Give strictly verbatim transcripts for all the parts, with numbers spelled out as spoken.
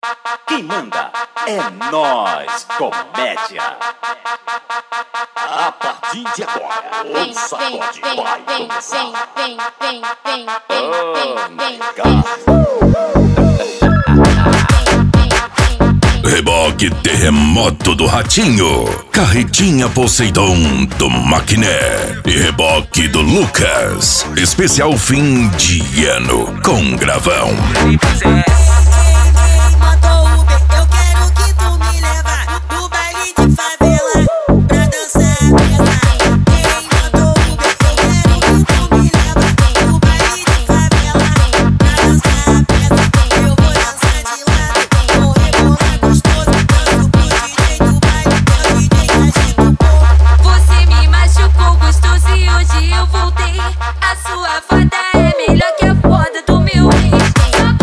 Quem manda é nós, comédia. A partir de agora, o sacode vai começar. Vem, vem, vem, Oh vem, my God. Reboque Terremoto do Ratinho, Carretinha Poseidon do Maquiné e reboque do Lucas. Especial fim de ano com gravão. Mandou Uber, eu quero que tu me leva no baile de favela pra dançar essa. Quem mandou Uber, eu quero que tu me leva no baile de favela pra dançar essa. Eu vou dançar de lado, vou rebolar gostoso, danço pro D J do baile, é o D J que agita o povo. Você me machucou gostoso e hoje eu voltei. A sua foda é melhor que a foda do meu ex.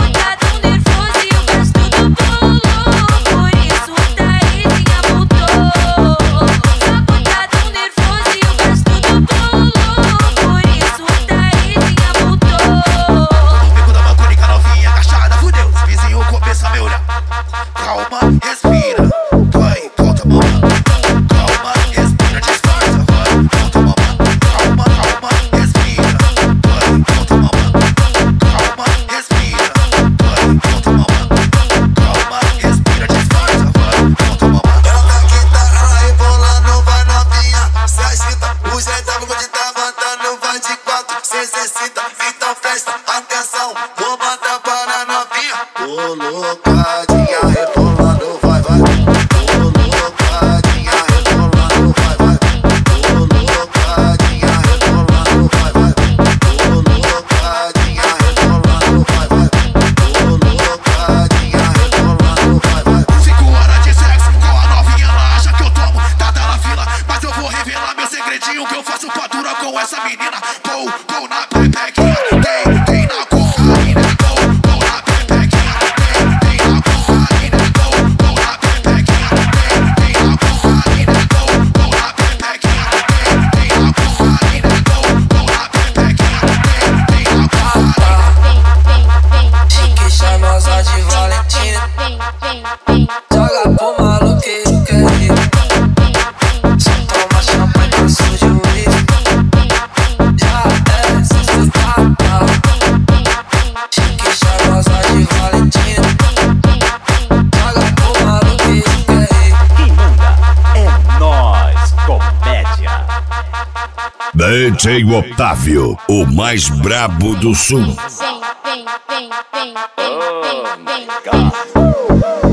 Então presta atenção, vou botar para novinha. Ô loucadinha rebolando, vai, vai. Ô loucadinha rebolando, vai, vai. Ô loucadinha rebolando, vai, vai. Ô loucadinha rebolando, vai, vai. Ô loucadinha rebolando, vai, vai. Cinco horas de sexo com a novinha, ela acha que eu tomo, tá na fila. Mas eu vou revelar meu segredinho que eu faço pra durar com essa menina. Pou, pou na pepequinha, tem, tem na cocaína. Pou, pou na pepequinha, tem, tem na cocaína. Pou, pou na pepequinha, tem, tem na cocaína. Pou, pou na pepequinha, tem, tem na cocaína. Pou, pou na pepequinha, tem, tem na cocaína. Chique charmosa de Valentina, joga pro maluqueiro que é rico. Só toma champanhe pra sujo o uísque. Já é sustentável. Chique charmosa de Valentina, joga pro maluqueiro que é rico. Quem manda é nós, comédia. D J Otávio, o mais brabo do sul. vem, vem, vem, vem, Oh vem, my vem, God.